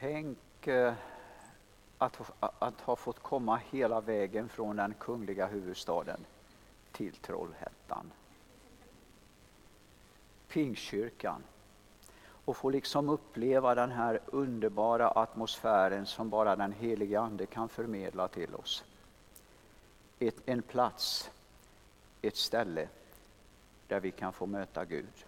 Tänk att ha fått komma hela vägen från den kungliga huvudstaden till Trollhättan. Pingstkyrkan. Och få liksom uppleva den här underbara atmosfären som bara den helige Ande kan förmedla till oss. En plats, ett ställe där vi kan få möta Gud.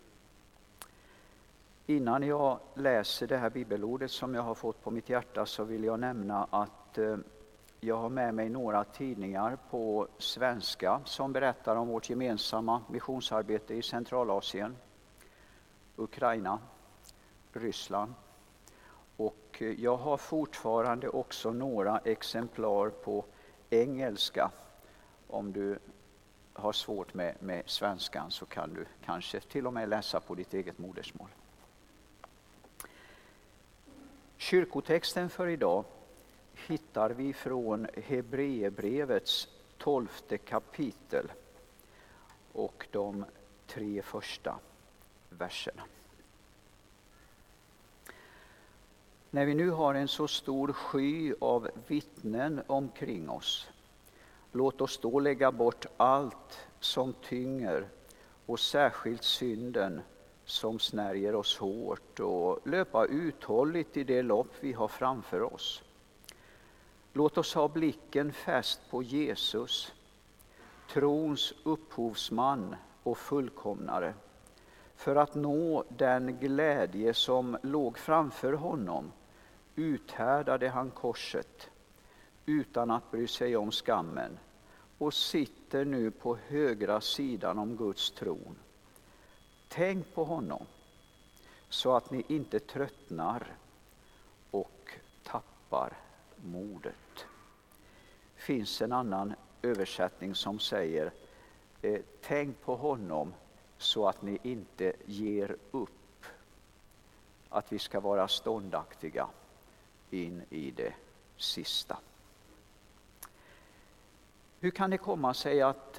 Innan jag läser det här bibelordet som jag har fått på mitt hjärta så vill jag nämna att jag har med mig några tidningar på svenska som berättar om vårt gemensamma missionsarbete i Centralasien, Ukraina, Ryssland. Och jag har fortfarande också några exemplar på engelska. Om du har svårt med svenskan så kan du kanske till och med läsa på ditt eget modersmål. Kyrkotexten för idag hittar vi från Hebreerbrevets 12:e kapitel och de 3 första verserna. När vi nu har en så stor sky av vittnen omkring oss, låt oss då lägga bort allt som tynger och särskilt synden som snärjer oss hårt och löpa uthålligt i det lopp vi har framför oss. Låt oss ha blicken fäst på Jesus, trons upphovsman och fullkomnare, för att nå den glädje som låg framför honom. Uthärdade han korset utan att bry sig om skammen och sitter nu på högra sidan om Guds tron. Tänk på honom så att ni inte tröttnar och tappar modet. Finns en annan översättning som säger tänk på honom så att ni inte ger upp. Att vi ska vara ståndaktiga in i det sista. Hur kan det komma sig att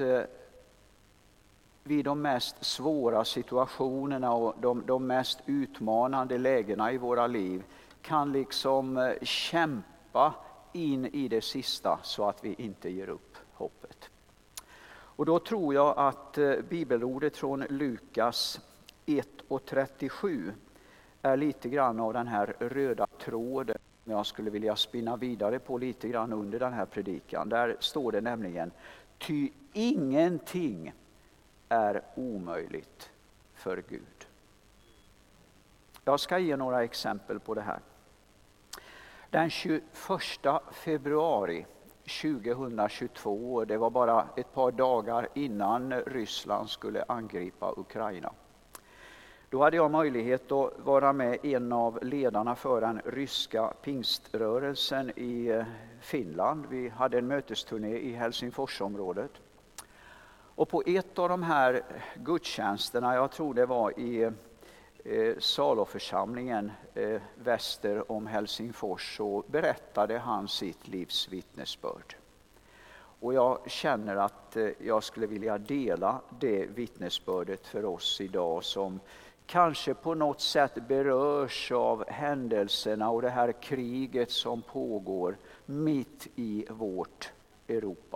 vid de mest svåra situationerna och de mest utmanande lägena i våra liv kan liksom kämpa in i det sista så att vi inte ger upp hoppet? Och då tror jag att bibelordet från Lukas 1:37 är lite grann av den här röda tråden jag skulle vilja spinna vidare på lite grann under den här predikan. Där står det nämligen: ty ingenting är omöjligt för Gud. Jag ska ge några exempel på det här. Den 21 februari 2022, det var bara ett par dagar innan Ryssland skulle angripa Ukraina. Då hade jag möjlighet att vara med en av ledarna för den ryska pingströrelsen i Finland. Vi hade en mötesturné i Helsingforsområdet. Och på ett av de här gudstjänsterna, jag tror det var i Saloförsamlingen väster om Helsingfors, så berättade han sitt livs vittnesbörd. Och jag känner att jag skulle vilja dela det vittnesbördet för oss idag som kanske på något sätt berörs av händelserna och det här kriget som pågår mitt i vårt Europa.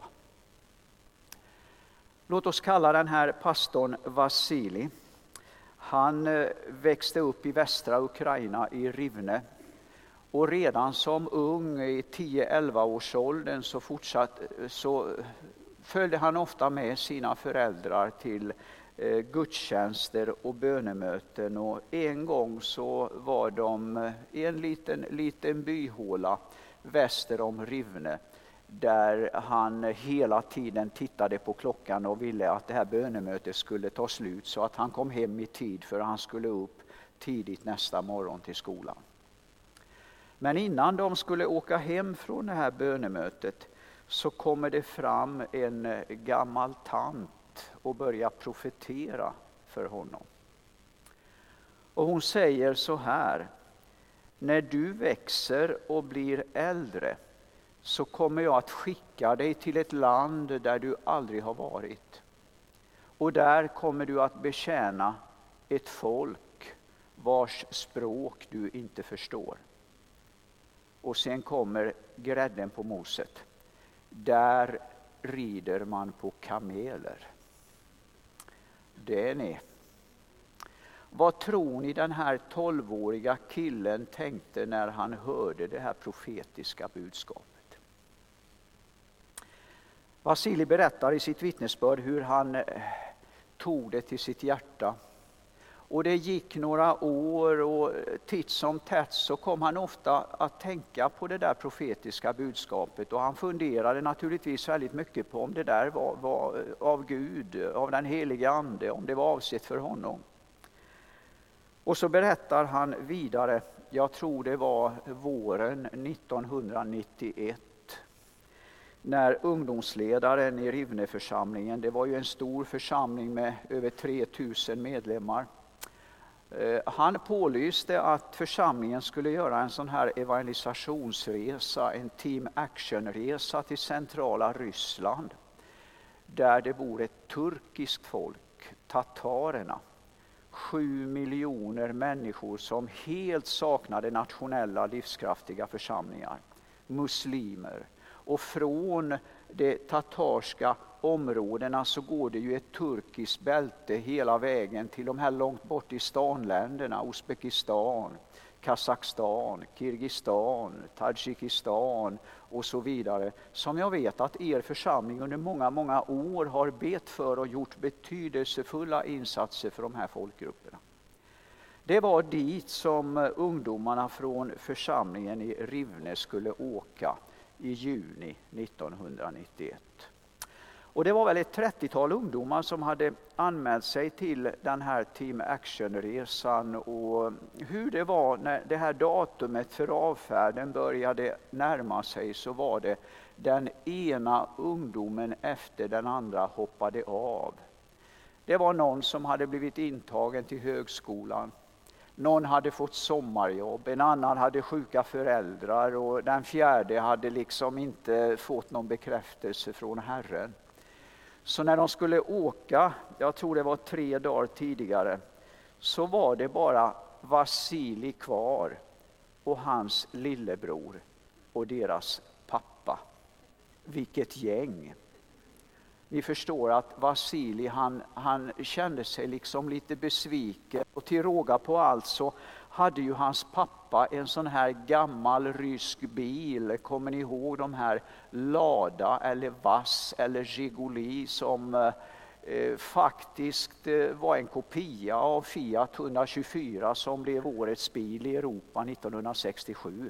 Låt oss kalla den här pastorn Vasilij. Han växte upp i västra Ukraina i Rivne. Och redan som ung i 10-11 års åldern så följde han ofta med sina föräldrar till gudstjänster och bönemöten. Och en gång så var de i en liten byhåla väster om Rivne, där han hela tiden tittade på klockan och ville att det här bönemötet skulle ta slut så att han kom hem i tid, för han skulle upp tidigt nästa morgon till skolan. Men innan de skulle åka hem från det här bönemötet så kommer det fram en gammal tant och börjar profetera för honom. Och hon säger så här: när du växer och blir äldre så kommer jag att skicka dig till ett land där du aldrig har varit. Och där kommer du att betjäna ett folk vars språk du inte förstår. Och sen kommer grädden på moset. Där rider man på kameler. Det är ni. Vad tror ni den här 12-åriga killen tänkte när han hörde det här profetiska budskapet? Vasilij berättar i sitt vittnesbörd hur han tog det till sitt hjärta. Och det gick några år och titt som tätt så kom han ofta att tänka på det där profetiska budskapet. Och han funderade naturligtvis väldigt mycket på om det där var av Gud, av den heliga ande, om det var avsett för honom. Och så berättar han vidare, jag tror det var våren 1991, när ungdomsledaren i Rivneförsamlingen, det var ju en stor församling med över 3000 medlemmar, han pålyste att församlingen skulle göra en sån här evangelisationsresa, en team action-resa till centrala Ryssland, där det bor ett turkiskt folk, tatarerna. 7 miljoner människor som helt saknade nationella livskraftiga församlingar, muslimer. Och från de tatarska områdena så går det ju ett turkiskt bälte hela vägen till de här långt bort i stanländerna, Uzbekistan, Kazakstan, Kirgistan, Tadzjikistan och så vidare. Som jag vet att er församling under många år har bet för och gjort betydelsefulla insatser för de här folkgrupperna. Det var dit som ungdomarna från församlingen i Rivne skulle åka i juni 1991. Och det var väl ett 30-tal ungdomar som hade anmält sig till den här Team Action-resan. Och hur det var när det här datumet för avfärden började närma sig, så var det den ena ungdomen efter den andra hoppade av. Det var någon som hade blivit intagen till högskolan. Någon hade fått sommarjobb, en annan hade sjuka föräldrar och den fjärde hade liksom inte fått någon bekräftelse från Herren. Så när de skulle åka, jag tror det var 3 dagar tidigare, så var det bara Vasilij kvar och hans lillebror och deras pappa. Vilket gäng! Ni förstår att Vasilij han kände sig liksom lite besviken, och till råga på allt så hade ju hans pappa en sån här gammal rysk bil. Kommer ni ihåg de här Lada eller Vass eller Zhiguli som faktiskt var en kopia av Fiat 124 som blev årets bil i Europa 1967.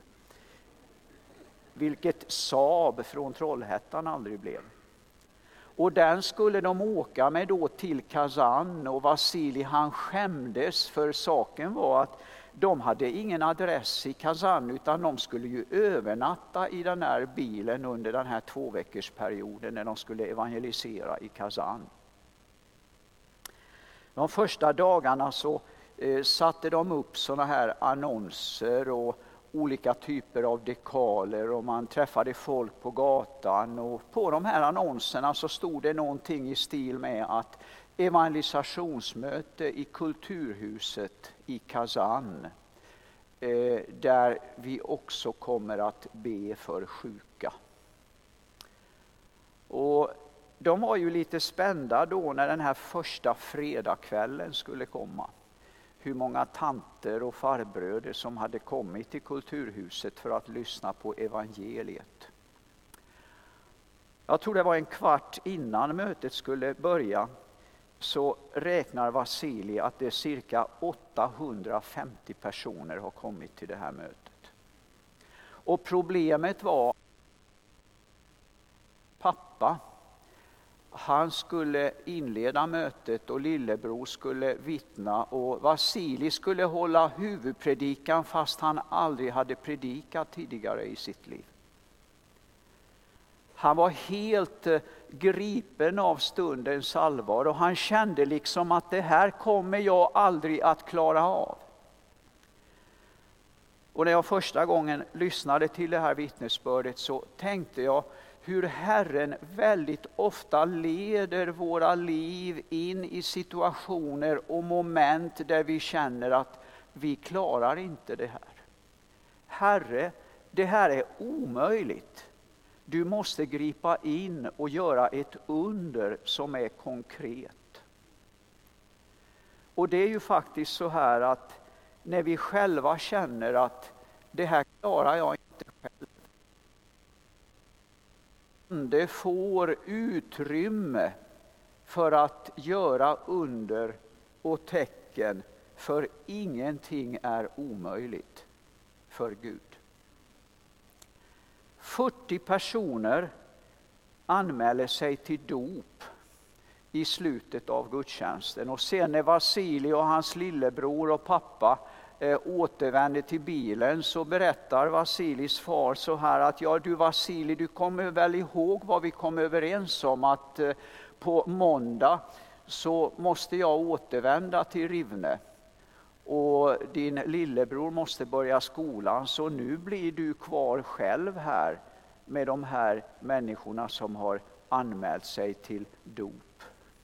Vilket Saab från Trollhättan aldrig blev. Och den skulle de åka med då till Kazan, och Vasilij han skämdes, för saken var att de hade ingen adress i Kazan utan de skulle ju övernatta i den här bilen under den här 2-veckorsperioden när de skulle evangelisera i Kazan. De första dagarna så satte de upp såna här annonser och olika typer av dekaler, och man träffade folk på gatan, och på de här annonserna så stod det någonting i stil med att evangelisationsmöte i kulturhuset i Kazan, där vi också kommer att be för sjuka. Och de var ju lite spända då när den här första fredagskvällen skulle komma. Hur många tanter och farbröder som hade kommit till kulturhuset för att lyssna på evangeliet. Jag tror det var en kvart innan mötet skulle börja, så räknar Vasilij att det är cirka 850 personer har kommit till det här mötet. Och problemet var pappa. Han skulle inleda mötet och lillebror skulle vittna, och Vasilij skulle hålla huvudpredikan fast han aldrig hade predikat tidigare i sitt liv. Han var helt gripen av stundens allvar, och han kände liksom att det här kommer jag aldrig att klara av. Och när jag första gången lyssnade till det här vittnesbördet så tänkte jag hur Herren väldigt ofta leder våra liv in i situationer och moment där vi känner att vi klarar inte det här. Herre, det här är omöjligt. Du måste gripa in och göra ett under som är konkret. Och det är ju faktiskt så här att när vi själva känner att det här klarar jag inte själv. Det får utrymme för att göra under och tecken, för ingenting är omöjligt för Gud. 40 personer anmäler sig till dop i slutet av gudstjänsten. Och sen när Vasilij och hans lillebror och pappa återvänder till bilen, så berättar Vasilijs far så här att ja, du Vasilij, du kommer väl ihåg vad vi kom överens om, att på måndag så måste jag återvända till Rivne och din lillebror måste börja skolan, så nu blir du kvar själv här med de här människorna som har anmält sig till dop.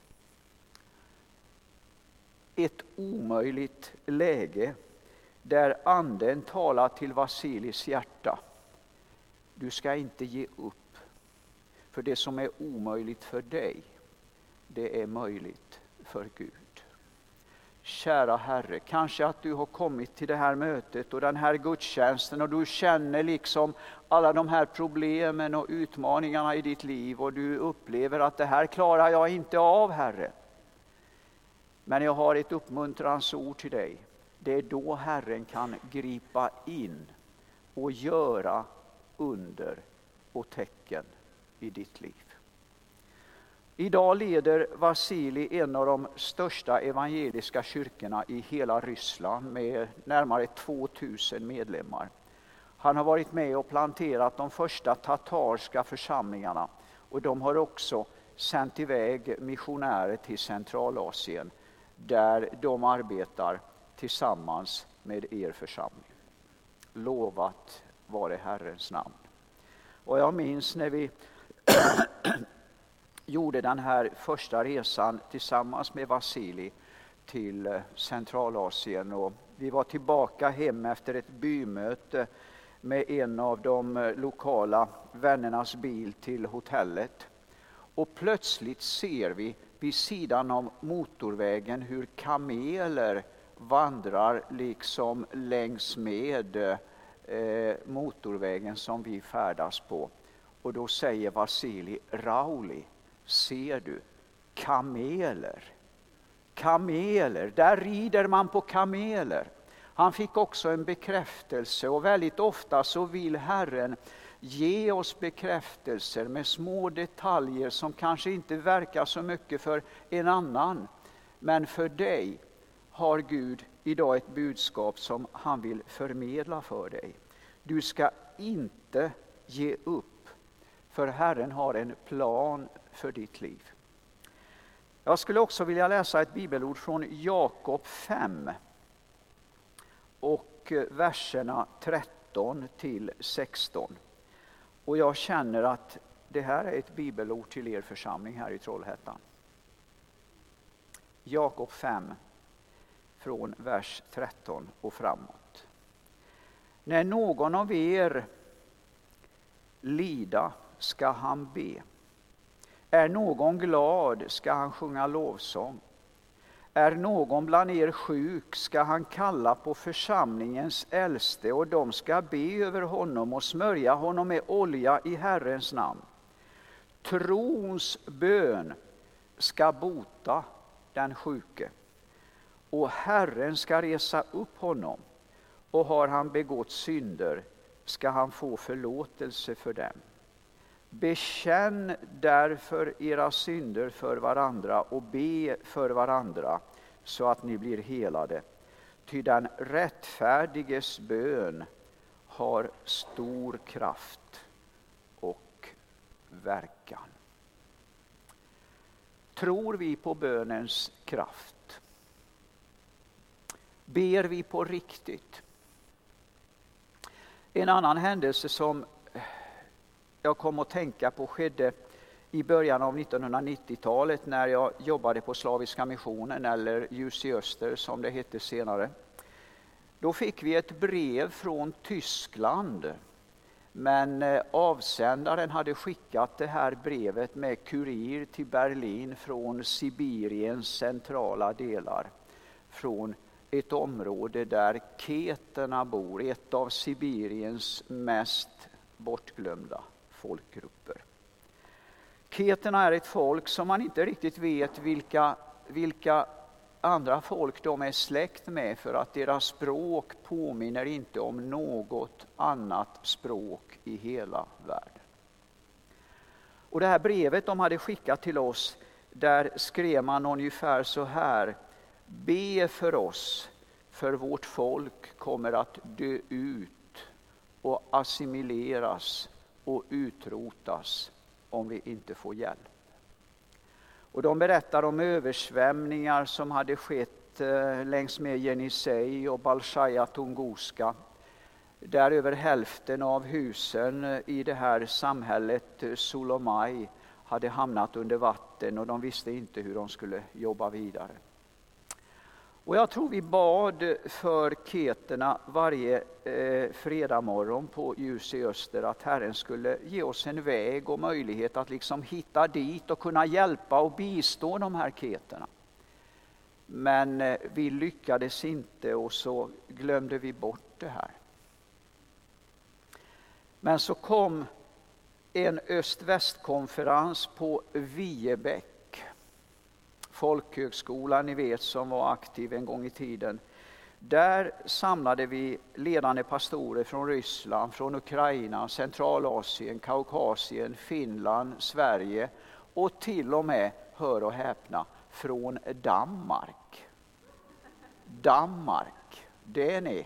Ett omöjligt läge där anden talar till Vasilijs hjärta. Du ska inte ge upp, för det som är omöjligt för dig, det är möjligt för Gud. Kära Herre, kanske att du har kommit till det här mötet och den här gudstjänsten och du känner liksom alla de här problemen och utmaningarna i ditt liv och du upplever att det här klarar jag inte av, Herre. Men jag har ett uppmuntrans ord till dig. Det är då Herren kan gripa in och göra under och tecken i ditt liv. Idag leder Vasilij en av de största evangeliska kyrkorna i hela Ryssland med närmare 2000 medlemmar. Han har varit med och planterat de första tatarska församlingarna och de har också sänt iväg missionärer till Centralasien där de arbetar tillsammans med er församling. Lovat vare Herrens namn. Och jag minns när vi gjorde den här första resan tillsammans med Vasilij till Centralasien och vi var tillbaka hem efter ett bymöte med en av de lokala vännernas bil till hotellet. Och plötsligt ser vi vid sidan av motorvägen hur kameler vandrar liksom längs med motorvägen som vi färdas på. Och då säger Vasilij: Rauli, ser du? Kameler. Kameler, där rider man på kameler. Han fick också en bekräftelse och väldigt ofta så vill Herren ge oss bekräftelser med små detaljer som kanske inte verkar så mycket för en annan. Men för dig har Gud idag ett budskap som han vill förmedla för dig. Du ska inte ge upp, för Herren har en plan för ditt liv. Jag skulle också vilja läsa ett bibelord från Jakob 5 och verserna 13 till 16. Och jag känner att det här är ett bibelord till er församling här i Trollhättan. Jakob 5 från vers 13 och framåt. När någon av er lida ska han be. Är någon glad ska han sjunga lovsång. Är någon bland er sjuk ska han kalla på församlingens äldste och de ska be över honom och smörja honom med olja i Herrens namn. Trons bön ska bota den sjuke och Herren ska resa upp honom, och har han begått synder ska han få förlåtelse för dem. Bekänn därför era synder för varandra och be för varandra så att ni blir helade. Ty den rättfärdiges bön har stor kraft och verkan. Tror vi på bönens kraft? Ber vi på riktigt? En annan händelse som jag kom att tänka på skedde i början av 1990-talet när jag jobbade på Slaviska missionen, eller Ljus i Öster som det hette senare. Då fick vi ett brev från Tyskland Men avsändaren hade skickat det här brevet med kurir till Berlin från Sibiriens centrala delar. Från ett område där keterna bor, ett av Sibiriens mest bortglömda folkgrupper. Keterna är ett folk som man inte riktigt vet vilka andra folk de är släkt med, för att deras språk påminner inte om något annat språk i hela världen. Och det här brevet de hade skickat till oss, där skrev man ungefär så här: be för oss, för vårt folk kommer att dö ut och assimileras och utrotas om vi inte får hjälp. Och de berättar om översvämningar som hade skett längs med Jenisej och Bolshaja Tunguska, där över hälften av husen i det här samhället Solomai hade hamnat under vatten, och de visste inte hur de skulle jobba vidare. Och jag tror vi bad för keterna varje fredag morgon på Ljus i Öster, att Herren skulle ge oss en väg och möjlighet att liksom hitta dit och kunna hjälpa och bistå de här keterna. Men vi lyckades inte, och så glömde vi bort det här. Men så kom en öst-väst-konferens på Viebäck. Folkhögskolan, ni vet, som var aktiv en gång i tiden. Där samlade vi ledande pastorer från Ryssland, från Ukraina, Centralasien, Kaukasien, Finland, Sverige och till och med, hör och häpna, från Danmark. Danmark, det är ni.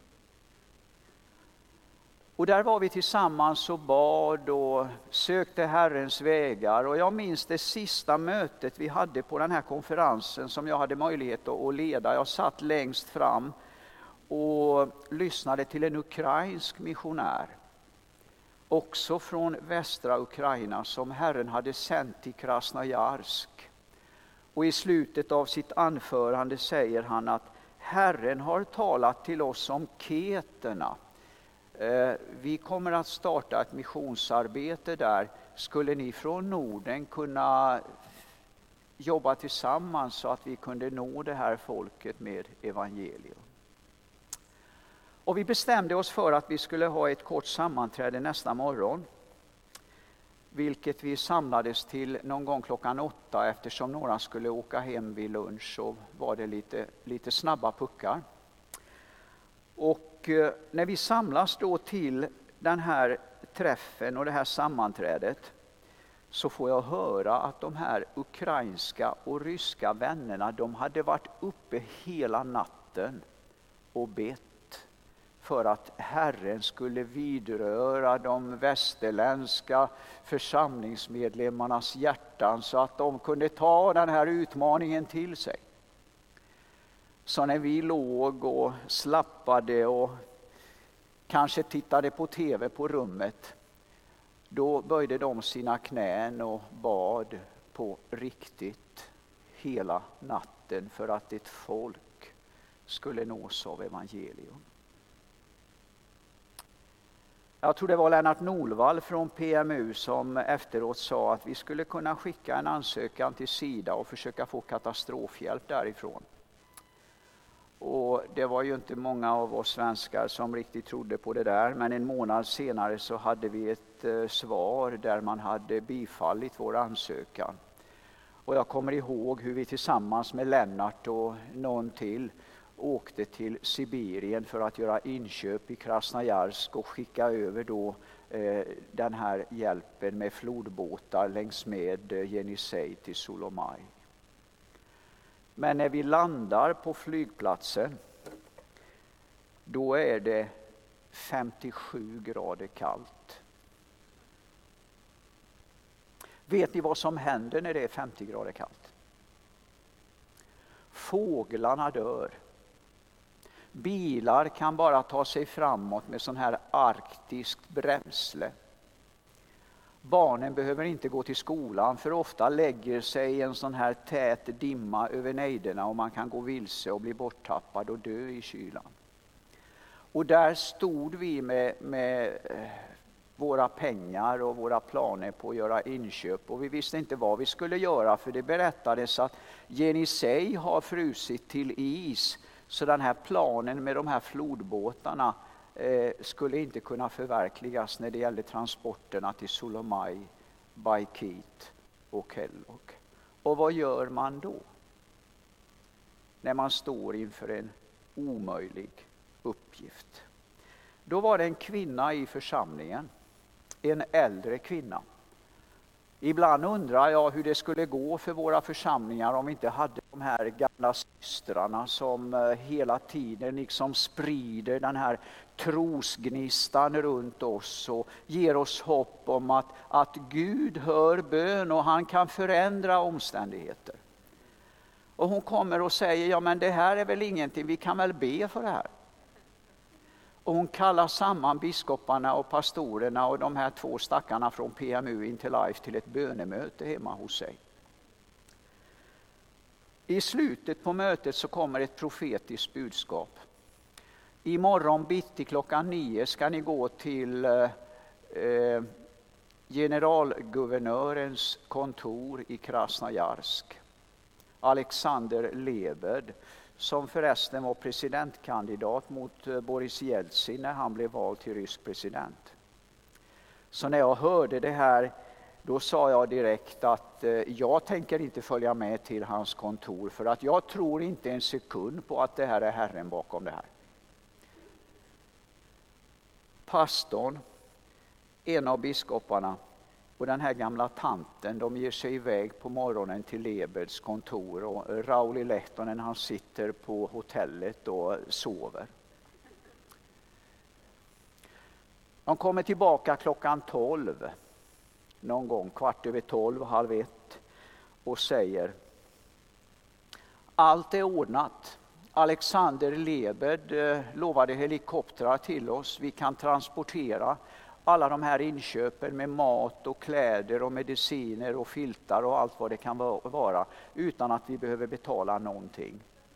Och där var vi tillsammans och bad och sökte Herrens vägar. Och jag minns det sista mötet vi hade på den här konferensen som jag hade möjlighet att leda. Jag satt längst fram och lyssnade till en ukrainsk missionär. Också från västra Ukraina, som Herren hade sänt till Krasnojarsk. Och i slutet av sitt anförande säger han att Herren har talat till oss om keterna. Vi kommer att starta ett missionsarbete där. Skulle ni från Norden kunna jobba tillsammans så att vi kunde nå det här folket med evangelium? Och vi bestämde oss för att vi skulle ha ett kort sammanträde nästa morgon. Vilket vi samlades till någon gång 8:00, eftersom några skulle åka hem vid lunch, så var det lite snabba puckar. Och när vi samlas då till den här träffen och det här sammanträdet, så får jag höra att de här ukrainska och ryska vännerna, de hade varit uppe hela natten och bett för att Herren skulle vidröra de västerländska församlingsmedlemmarnas hjärtan så att de kunde ta den här utmaningen till sig. Så när vi låg och slappade och kanske tittade på tv på rummet, då böjde de sina knän och bad på riktigt hela natten för att ett folk skulle nås av evangelium. Jag tror det var Lennart Norvall från PMU som efteråt sa att vi skulle kunna skicka en ansökan till Sida och försöka få katastrofhjälp därifrån. Och det var ju inte många av oss svenskar som riktigt trodde på det där, men en månad senare så hade vi ett svar där man hade bifallit vår ansökan. Och jag kommer ihåg hur vi tillsammans med Lennart och någon till åkte till Sibirien för att göra inköp i Krasnojarsk och skicka över då den här hjälpen med flodbåtar längs med Jenisej till Solomai. Men när vi landar på flygplatsen, då är det 57 grader kallt. Vet ni vad som händer när det är 50 grader kallt? Fåglarna dör. Bilar kan bara ta sig framåt med sån här arktiskt bränsle. Barnen behöver inte gå till skolan, för ofta lägger sig en sån här tät dimma över nejderna och man kan gå vilse och bli borttappad och dö i kylan. Och där stod vi med våra pengar och våra planer på att göra inköp. Och vi visste inte vad vi skulle göra, för det berättades att Jenisej har frusit till is. Så den här planen med de här flodbåtarna skulle inte kunna förverkligas när det gällde transporterna till Solomai, Baikit och Kellogg. Och vad gör man då? När man står inför en omöjlig uppgift. Då var det en kvinna i församlingen, en äldre kvinna. Ibland undrar jag hur det skulle gå för våra församlingar om vi inte hade de här gamla systrarna som hela tiden liksom sprider den här trosgnistan runt oss och ger oss hopp om att Gud hör bön och han kan förändra omständigheter. Och hon kommer och säger, ja men det här är väl ingenting, vi kan väl be för det här. Och hon kallar samman biskoparna och pastorerna och de här 2 stackarna från PMU Into Life till ett bönemöte hemma hos sig. I slutet på mötet så kommer ett profetiskt budskap. Imorgon bitti 9:00 ska ni gå till generalguvernörens kontor i Krasnojarsk. Alexander Lebed, som förresten var presidentkandidat mot Boris Jeltsin när han blev vald till rysk president. Så när jag hörde det här, då sa jag direkt att jag tänker inte följa med till hans kontor, för att jag tror inte en sekund på att det här är Herren bakom det här. Pastorn, en av biskoparna och den här gamla tanten, de ger sig iväg på morgonen till Lebeds kontor, och Rauli Lehtonen, han sitter på hotellet och sover. De kommer tillbaka 12:00, någon gång 12:15, 12:30, och säger: allt är ordnat. Alexander Lebed lovade helikoptrar till oss. Vi kan transportera alla de här inköpen med mat och kläder och mediciner och filtar och allt vad det kan vara, utan att vi behöver betala någonting.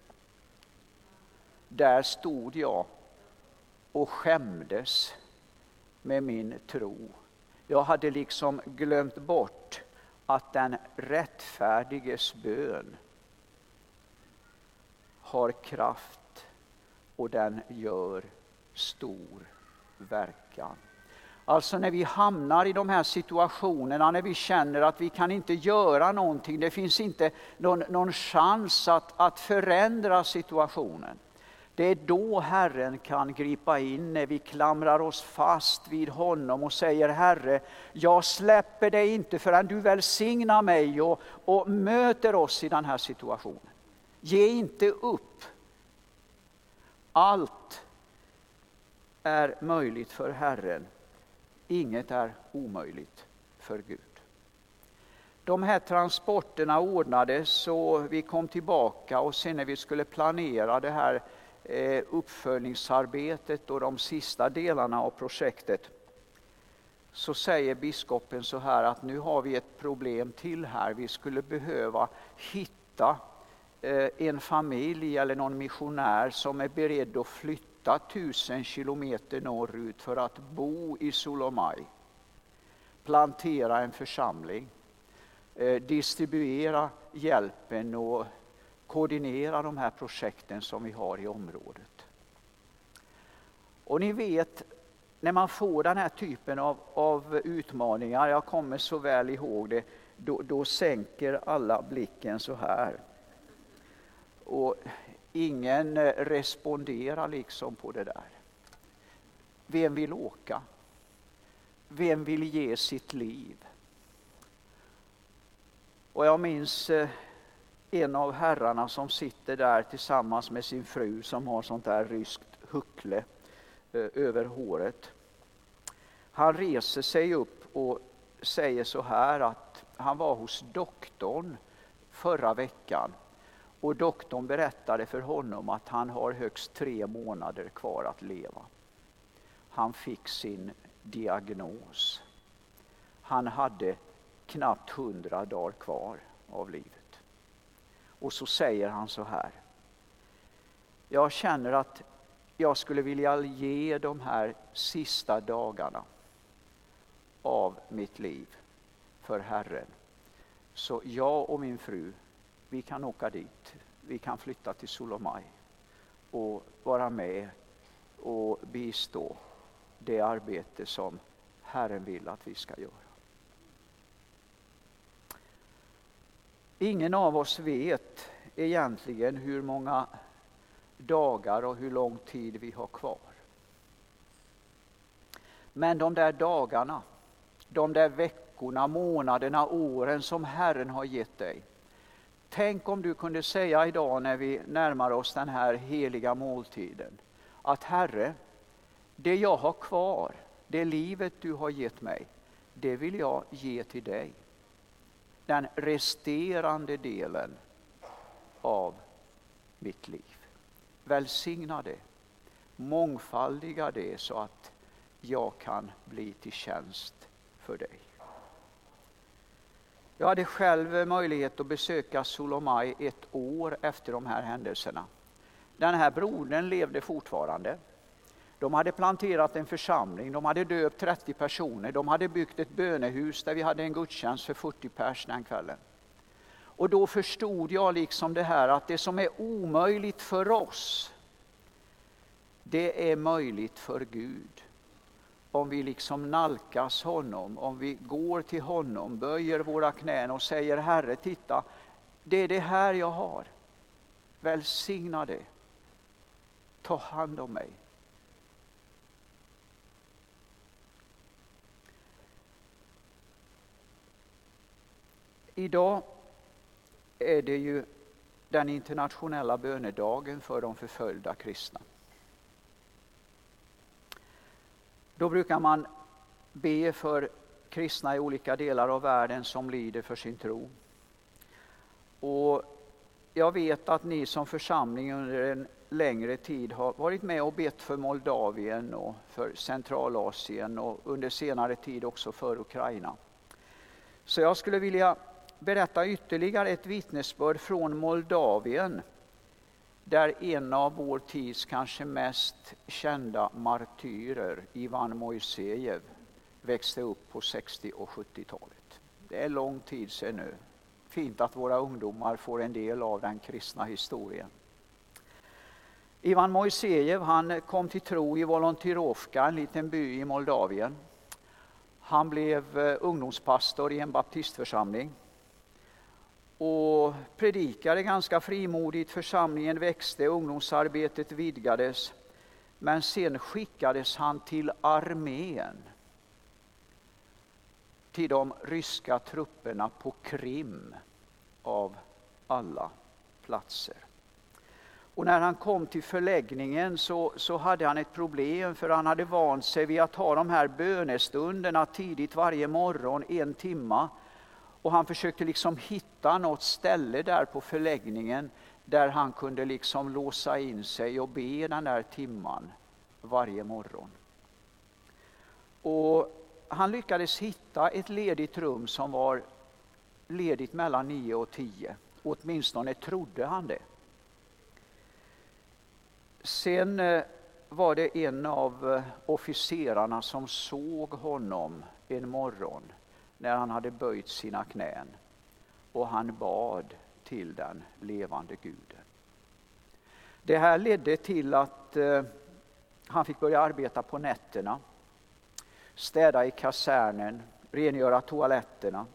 Där stod jag och skämdes med min tro. Jag hade liksom glömt bort att den rättfärdiges bön har kraft och den gör stor verkan. Alltså när vi hamnar i de här situationerna, när vi känner att vi kan inte göra någonting, det finns inte någon chans att förändra situationen. Det är då Herren kan gripa in, när vi klamrar oss fast vid honom och säger: Herre, jag släpper dig inte förrän du välsignar mig och möter oss i den här situationen. Ge inte upp. Allt är möjligt för Herren. Inget är omöjligt för Gud. De här transporterna ordnades och vi kom tillbaka, och sen när vi skulle planera det här uppföljningsarbetet och de sista delarna av projektet, så säger biskopen så här att nu har vi ett problem till här. Vi skulle behöva hitta en familj eller någon missionär som är beredd att flytta 1000 kilometer norrut för att bo i Solomai, plantera en församling, distribuera hjälpen och koordinera de här projekten som vi har i området. Och ni vet, när man får den här typen av utmaningar, jag kommer så väl ihåg det, då sänker alla blicken så här. Och ingen responderar liksom på det där. Vem vill åka? Vem vill ge sitt liv? Och jag minns en av herrarna som sitter där tillsammans med sin fru, som har sånt där ryskt huckle över håret. Han reser sig upp och säger så här att han var hos doktorn förra veckan. Och doktorn berättade för honom att han har högst 3 månader kvar att leva. Han fick sin diagnos. Han hade knappt 100 dagar kvar av livet. Och så säger han så här: jag känner att jag skulle vilja ge de här sista dagarna av mitt liv för Herren. Så jag och min fru, vi kan åka dit. Vi kan flytta till Solomai och vara med och bistå det arbete som Herren vill att vi ska göra. Ingen av oss vet egentligen hur många dagar och hur lång tid vi har kvar. Men de där dagarna, de där veckorna, månaderna, åren som Herren har gett dig. Tänk om du kunde säga idag när vi närmar oss den här heliga måltiden, att Herre, det jag har kvar, det livet du har gett mig, det vill jag ge till dig. Den resterande delen av mitt liv. Välsigna det, mångfaldiga det så att jag kan bli till tjänst för dig. Jag hade själv möjlighet att besöka Solomai 1 år efter de här händelserna. Den här brodern levde fortfarande. De hade planterat en församling, de hade döpt 30 personer, de hade byggt ett bönehus där vi hade en gudstjänst för 40 pers den kvällen. Och då förstod jag liksom det här att det som är omöjligt för oss, det är möjligt för Gud. Om vi liksom nalkas honom, om vi går till honom, böjer våra knän och säger Herre, titta, det är det här jag har. Välsigna det. Ta hand om mig. Idag är det ju den internationella bönedagen för de förföljda kristna. Då brukar man be för kristna i olika delar av världen som lider för sin tro. Och jag vet att ni som församling under en längre tid har varit med och bett för Moldavien och för Centralasien och under senare tid också för Ukraina. Så jag skulle vilja berätta ytterligare ett vittnesbörd från Moldavien, där en av vår tids kanske mest kända martyrer, Ivan Moisejev, växte upp på 60- och 70-talet. Det är lång tid sedan nu. Fint att våra ungdomar får en del av den kristna historien. Ivan Moisejev, han kom till tro i Volontirovka, en liten by i Moldavien. Han blev ungdomspastor i en baptistförsamling och predikade ganska frimodigt. Församlingen växte, ungdomsarbetet vidgades, men sen skickades han till armén, till de ryska trupperna på Krim av alla platser. Och när han kom till förläggningen så hade han ett problem, för han hade vant sig vid att ha de här bönestunderna tidigt varje morgon, 1 timme. Och han försökte liksom hitta något ställe där på förläggningen där han kunde liksom låsa in sig och be den där timman varje morgon. Och han lyckades hitta ett ledigt rum som var ledigt mellan 9 och 10. Åtminstone trodde han det. Sen var det en av officerarna som såg honom en morgon när han hade böjt sina knän och han bad till den levande Guden. Det här ledde till att han fick börja arbeta på nätterna, städa i kasernen, rengöra toaletterna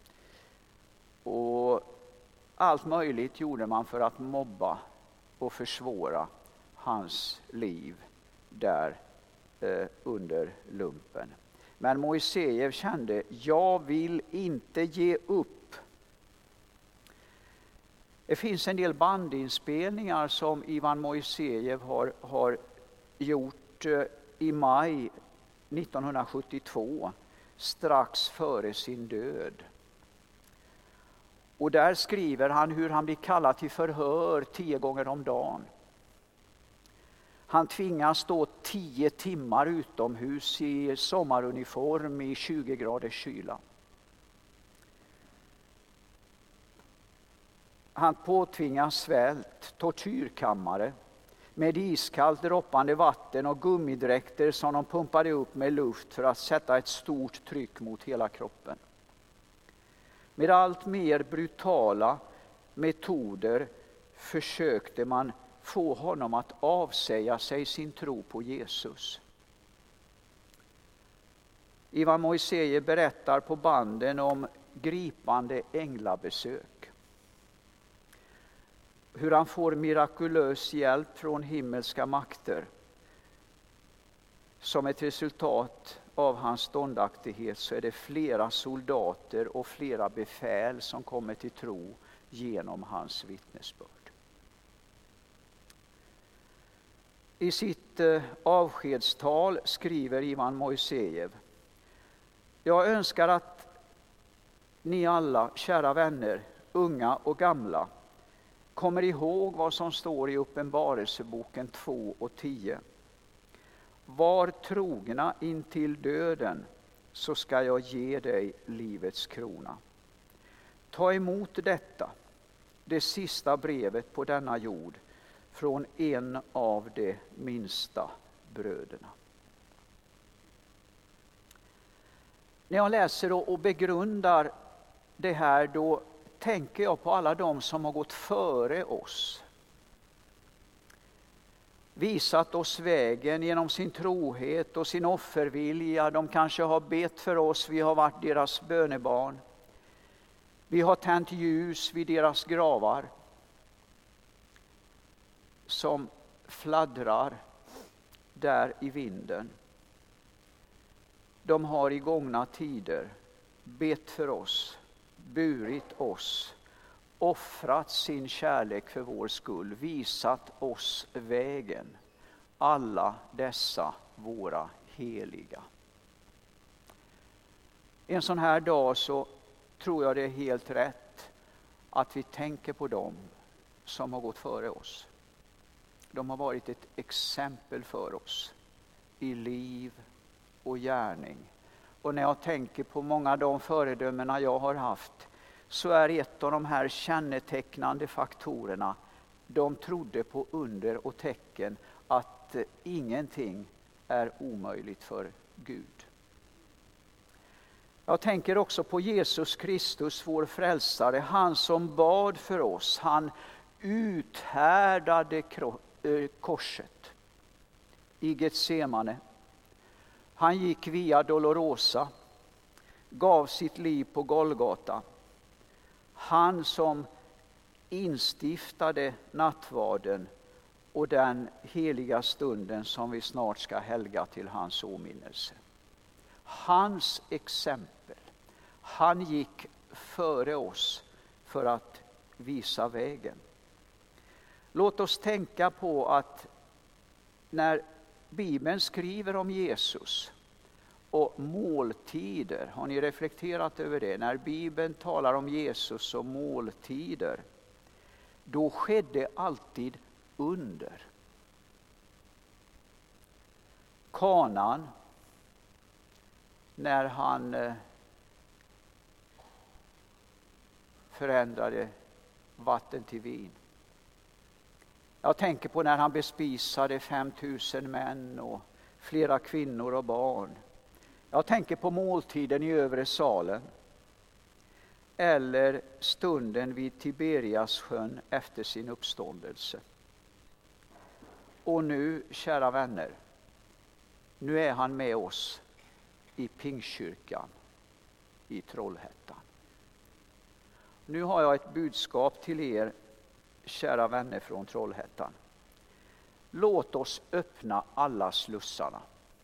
och allt möjligt gjorde man för att mobba och försvåra hans liv där under lumpen. Men Moisejev kände, jag vill inte ge upp. Det finns en del bandinspelningar som Ivan Moisejev har gjort i maj 1972, strax före sin död. Och där skriver han hur han blir kallad till förhör 10 gånger om dagen. Han tvingas stå 10 timmar utomhus i sommaruniform i 20 graders kyla. Han påtvingas svält, tortyrkammare, med iskallt droppande vatten och gummidräkter som de pumpade upp med luft för att sätta ett stort tryck mot hela kroppen. Med allt mer brutala metoder försökte man få honom att avsäga sig sin tro på Jesus. Ivan Moisejev berättar på banden om gripande änglabesök. Hur han får mirakulös hjälp från himmelska makter som ett resultat av hans ståndaktighet, så är det flera soldater och flera befäl som kommer till tro genom hans vittnesbörd. I sitt avskedstal skriver Ivan Moisejev: jag önskar att ni alla, kära vänner, unga och gamla, kommer ihåg vad som står i Uppenbarelseboken 2:10. Var trogna intill döden, så ska jag ge dig livets krona. Ta emot detta, det sista brevet på denna jord, från en av de minsta bröderna. När jag läser och begrundar det här, då tänker jag på alla de som har gått före oss. Visat oss vägen genom sin trohet och sin offervilja. De kanske har bett för oss, vi har varit deras bönebarn. Vi har tänt ljus vid deras gravar som fladdrar där i vinden. De har i gångna tider bett för oss, burit oss, offrat sin kärlek för vår skull, visat oss vägen, alla dessa våra heliga. En sån här dag så tror jag det är helt rätt att vi tänker på dem som har gått före oss. De har varit ett exempel för oss i liv och gärning. Och när jag tänker på många av de föredömena jag har haft, så är ett av de här kännetecknande faktorerna: de trodde på under och tecken, att ingenting är omöjligt för Gud. Jag tänker också på Jesus Kristus, vår frälsare, han som bad för oss. Han uthärdade korset i Getsemane. Han gick via Dolorosa, gav sitt liv på Golgata. Han som instiftade nattvarden och den heliga stunden som vi snart ska helga till hans åminnelse. Hans exempel, han gick före oss för att visa vägen. Låt oss tänka på att när Bibeln skriver om Jesus och måltider, har ni reflekterat över det? När Bibeln talar om Jesus och måltider, då skedde alltid under. Kanan, när han förändrade vatten till vin. Jag tänker på när han bespisade 5000 män och flera kvinnor och barn. Jag tänker på måltiden i övre salen. Eller stunden vid Tiberiassjön efter sin uppståndelse. Och nu, kära vänner, nu är han med oss i Pingstkyrkan i Trollhättan. Nu har jag ett budskap till er, kära vänner från Trollhättan. Låt oss öppna alla slussarna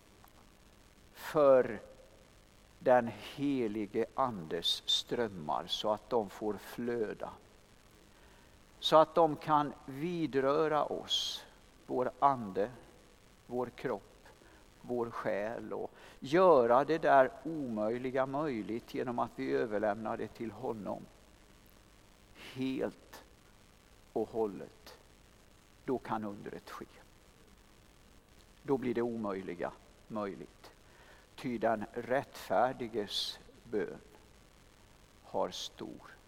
för den helige andes strömmar, så att de får flöda. Så att de kan vidröra oss, vår ande, vår kropp, vår själ, och göra det där omöjliga möjligt genom att vi överlämnar det till honom. Helt och hållet. Då kan undret ske. Då blir det omöjliga möjligt. Ty den rättfärdiges bön har stor